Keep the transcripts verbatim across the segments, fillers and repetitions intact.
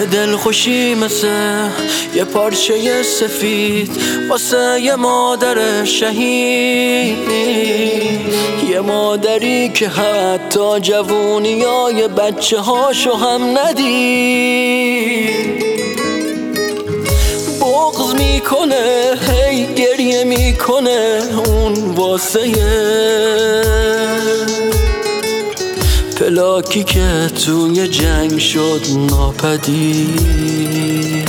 دلخوشی مثل یه پارچه سفید واسه یه مادر شهید، یه مادری که حتی جوونیای بچه هاشو هم ندید. بغض میکنه هی گریه میکنه اون واسه پلاکی که توی جنگ شد ناپدید.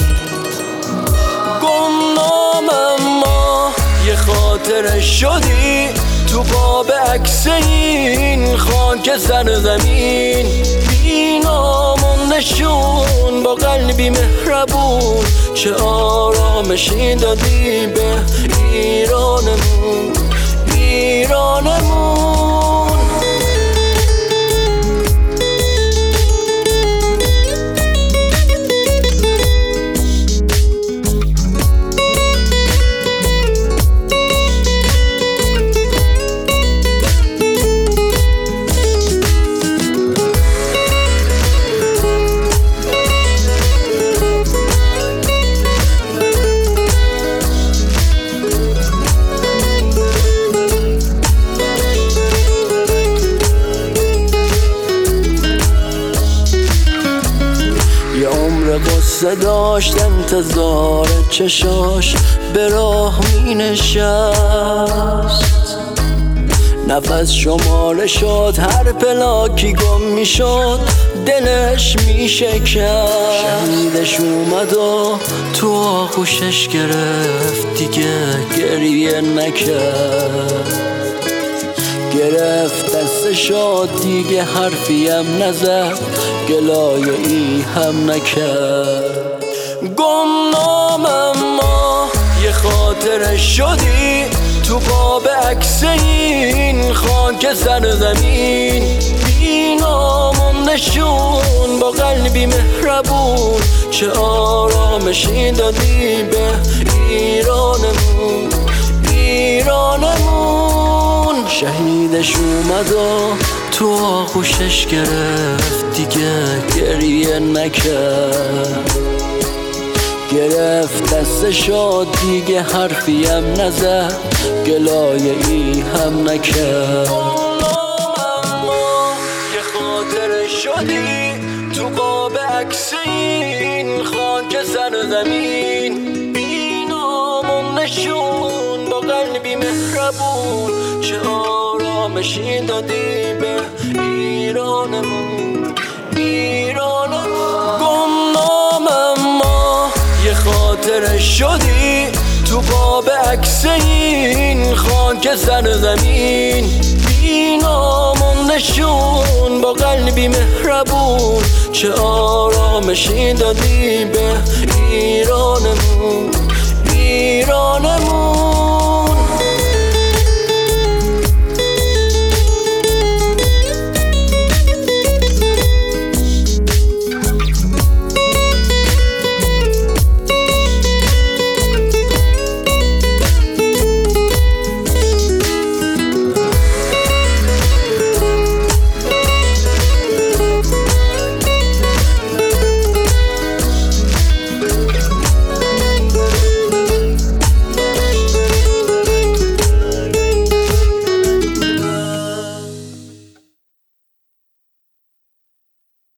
گمنامم ما یه خاطره شدی تو قاب عکس این خاک سرزمین، بی نام و نشون با قلبی مهربون، چه آرامشی دادی به ایرانمون ایرانمون. قصه داشت انتظار چشاش به راه می نشست، نفس شماره شد هر پلاکی گم می شد دلش می شکست. شهیدش اومد و تو آغوشش گرفت دیگه گریه نکرد، گرفت دستشو دیگه حرفیم نزد گلایه ای هم نکرد. گمنامم ما یه خاطره شدی تو قاب عکس این خاک سرزمین، بی نام و نشون با قلبی مهربون، چه آرامشی دادی به ایرانمون ایرانمون. شهیدش اومد و تو آغوشش گرفت دیگه گریه نکرد، گرفت دستشو دیگه حرفیم نزد گلایه ای هم نکرد. یه خاطره شدی تو قاب عکس این خاک سرزمین، بی نام و نشون با قلبی مهربون، چه آرامشی دادی به ایرانمون ایرانمون. گمنامم ما یه خاطره شدی تو قاب عکس این خاک سرزمین، بی نام و نشون با قلبی مهربون، چه آرامشی دادی به ایرانمون ایرانمون.